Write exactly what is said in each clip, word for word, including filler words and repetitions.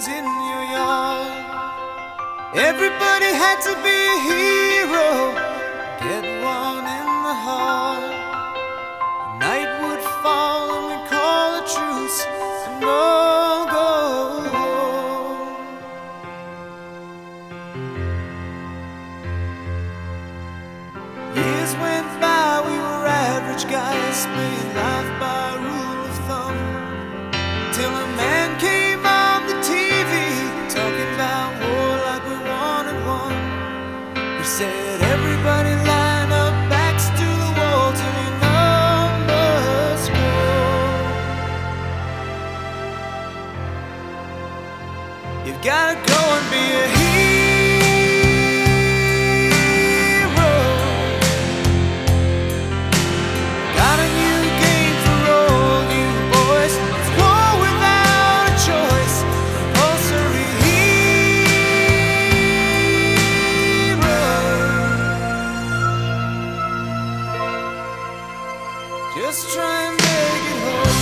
games in your yard. Everybody had to be a hero, get one in the heart. Night would fall and we'd call a truce and all go home. Years went by, we were average guys playing life by rule of thumb, till a man came on the T V talking about war like we wanted one. He said, everybody line up, backs to the wall till your numbers roll. You've gotta go and be a hero. Got a new game for all you boys. It's war without a choice. Compulsory hero. Just try and make it home.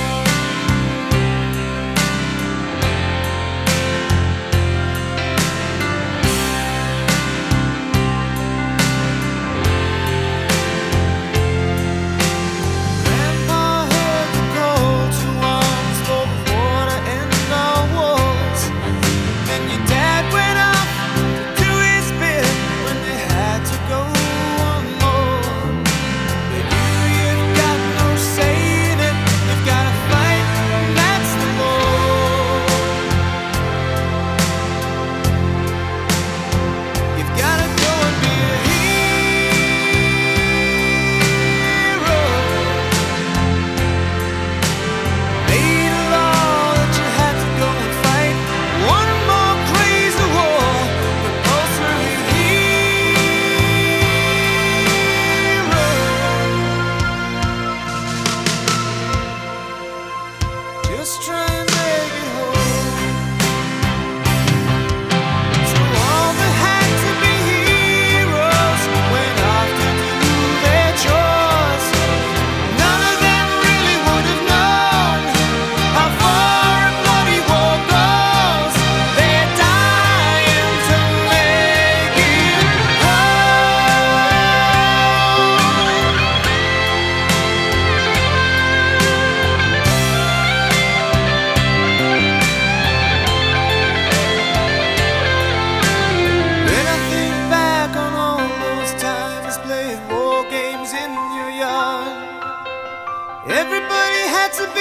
Grandpa heard the call to arms for the war to end all wars. Then your dad went off to do his bit when they had to go on more. But you, you've got no say in it. You've gotta fight, and that's the law. You've gotta go and be a hero. Made a law that you had to go and fight one more crazy war. Compulsory hero. Just try and make it home. So all that had to be heroes went off to do their chores. None of them really would have known how far a bloody war goes. They're dying to make it home. When I think back on all those times playing war games in your yard, everybody had to be